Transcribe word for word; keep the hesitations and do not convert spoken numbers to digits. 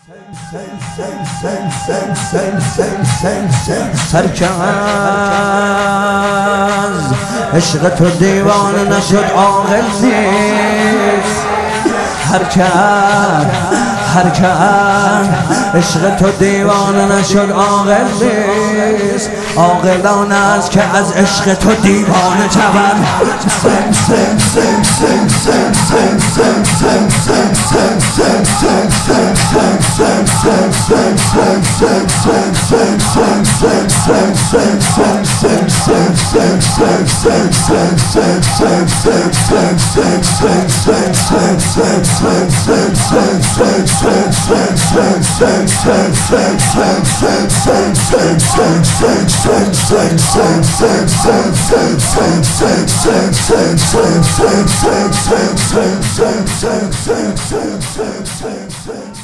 هر که از عشق تو دیوانه نشد عاقل نیست. هر که هر که عشق تو دیوانه نشد عاقل نیست. عاقل آن است که از عشق تو دیوانه شود. Sen